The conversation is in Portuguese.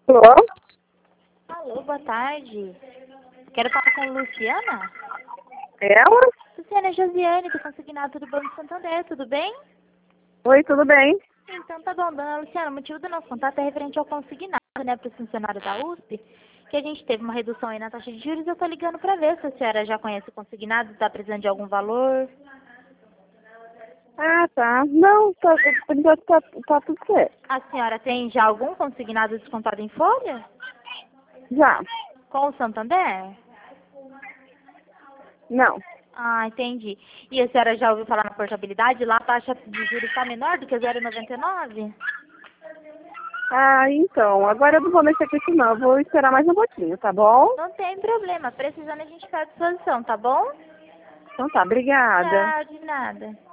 Alô? Alô, boa tarde. Quero falar com a Luciana. Ela? Luciana, é Josiane, do Consignado do Banco Santander, tudo bem? Oi, tudo bem? Então tá bom, dona Luciana, o motivo do nosso contato é referente ao consignado, né, para os funcionários da USP, que a gente teve uma redução aí na taxa de juros. Eu tô ligando para ver se a senhora já conhece o consignado, está precisando de algum valor. Ah, tá. Não, por enquanto tá tudo certo. A senhora tem já algum consignado descontado em folha? Já. Com o Santander? Não. Ah, entendi. E a senhora já ouviu falar na portabilidade? Lá a taxa de juros está menor do que 0,99? Ah, então, agora eu não vou mexer com isso não. Eu vou esperar mais um pouquinho, tá bom? Não tem problema. Precisando, a gente está à disposição, tá bom? Então tá, obrigada. Tchau, de nada.